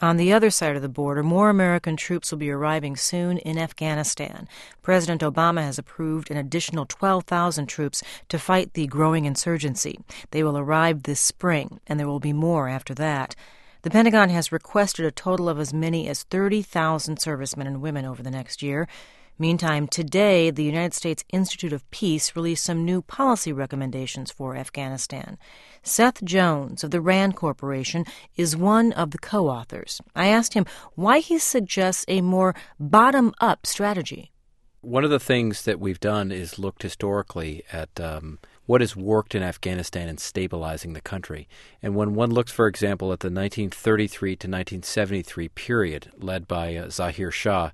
On the other side of the border, more American troops will be arriving soon in Afghanistan. President Obama has approved an additional 12,000 troops to fight the growing insurgency. They will arrive this spring, and there will be more after that. The Pentagon has requested a total of as many as 30,000 servicemen and women over the next year. Meantime, today, the United States Institute of Peace released some new policy recommendations for Afghanistan. Seth Jones of the RAND Corporation is one of the co-authors. I asked him why he suggests a more bottom-up strategy. One of the things that we've done is looked historically at what has worked in Afghanistan in stabilizing the country. And when one looks, for example, at the 1933 to 1973 period led by Zahir Shah,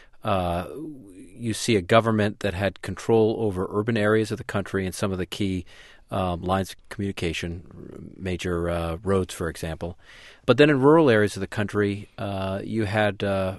you see a government that had control over urban areas of the country and some of the key lines of communication, major roads, for example. But then in rural areas of the country, you had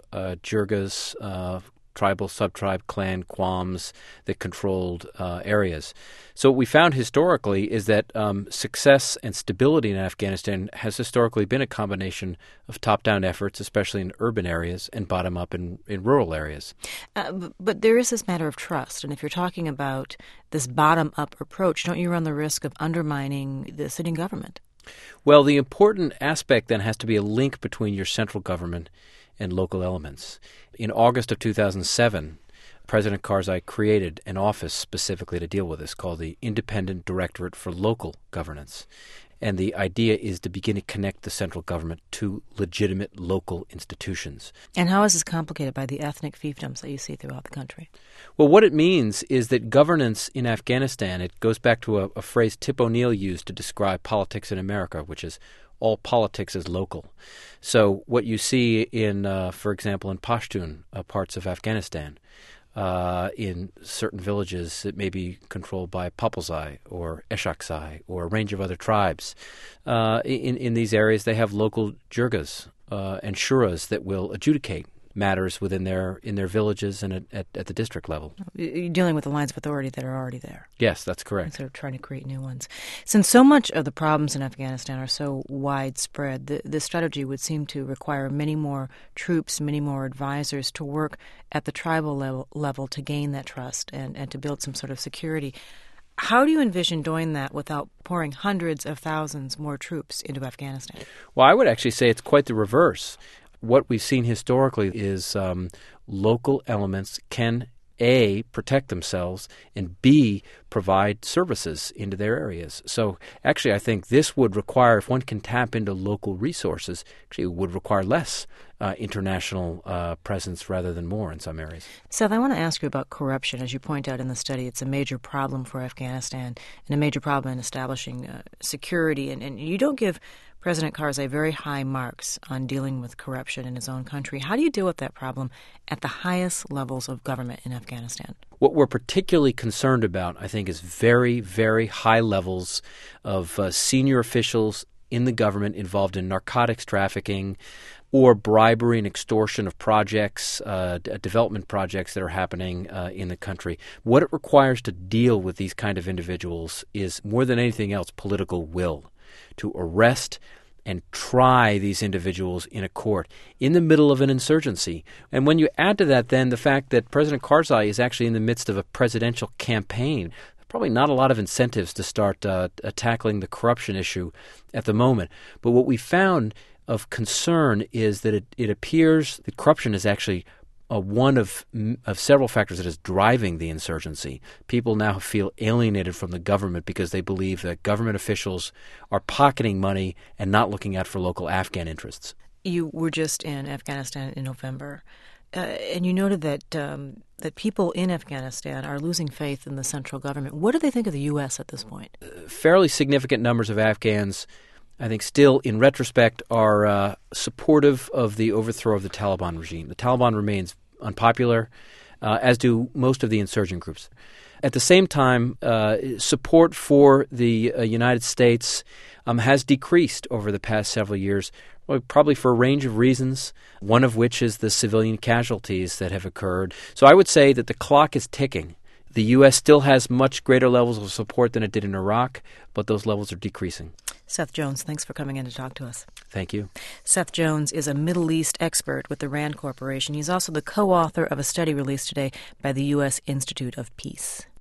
jirgas, tribal, sub-tribe, clan, quams that controlled areas. So what we found historically is that success and stability in Afghanistan has historically been a combination of top-down efforts, especially in urban areas, and bottom-up in rural areas. But there is this matter of trust, and if you're talking about this bottom-up approach, don't you run the risk of undermining the sitting government? Well, the important aspect then has to be a link between your central government and local elements. In August of 2007, President Karzai created an office specifically to deal with this called the Independent Directorate for Local Governance. And the idea is to begin to connect the central government to legitimate local institutions. And how is this complicated by the ethnic fiefdoms that you see throughout the country? Well, what it means is that governance in Afghanistan, it goes back to a phrase Tip O'Neill used to describe politics in America, which is all politics is local. So what you see in, for example, in Pashtun parts of Afghanistan, in certain villages that may be controlled by Papalzai or Eshakzai or a range of other tribes. In these areas, they have local jirgas and shuras that will adjudicate matters within in their villages and at the district level. You're dealing with the lines of authority that are already there. Yes, that's correct. Instead of trying to create new ones. Since so much of the problems in Afghanistan are so widespread, this strategy would seem to require many more troops, many more advisors to work at the tribal level to gain that trust and to build some sort of security. How do you envision doing that without pouring hundreds of thousands more troops into Afghanistan? Well, I would actually say it's quite the reverse. What we've seen historically is local elements can, A, protect themselves, and B, provide services into their areas. So actually I think this would require, if one can tap into local resources, actually it would require less international presence rather than more in some areas. Seth, I want to ask you about corruption. As you point out in the study, it's a major problem for Afghanistan and a major problem in establishing security. And you don't give President Karzai very high marks on dealing with corruption in his own country. How do you deal with that problem at the highest levels of government in Afghanistan? What we're particularly concerned about, I think, is very, very high levels of senior officials in the government involved in narcotics trafficking or bribery and extortion of projects, development projects that are happening in the country. What it requires to deal with these kind of individuals is, more than anything else, political will to arrest and try these individuals in a court in the middle of an insurgency. And when you add to that then the fact that President Karzai is actually in the midst of a presidential campaign, probably not a lot of incentives to start tackling the corruption issue at the moment. But what we found of concern is that it appears that corruption is actually one of several factors that is driving the insurgency. People now feel alienated from the government because they believe that government officials are pocketing money and not looking out for local Afghan interests. You were just in Afghanistan in November, and you noted that that people in Afghanistan are losing faith in the central government. What do they think of the U.S. at this point? Fairly significant numbers of Afghans, I think, still, in retrospect, are supportive of the overthrow of the Taliban regime. The Taliban remains unpopular, as do most of the insurgent groups. At the same time, support for the United States has decreased over the past several years, probably for a range of reasons, one of which is the civilian casualties that have occurred. So I would say that the clock is ticking. The U.S. still has much greater levels of support than it did in Iraq, but those levels are decreasing. Seth Jones, thanks for coming in to talk to us. Thank you. Seth Jones is a Middle East expert with the RAND Corporation. He's also the co-author of a study released today by the U.S. Institute of Peace.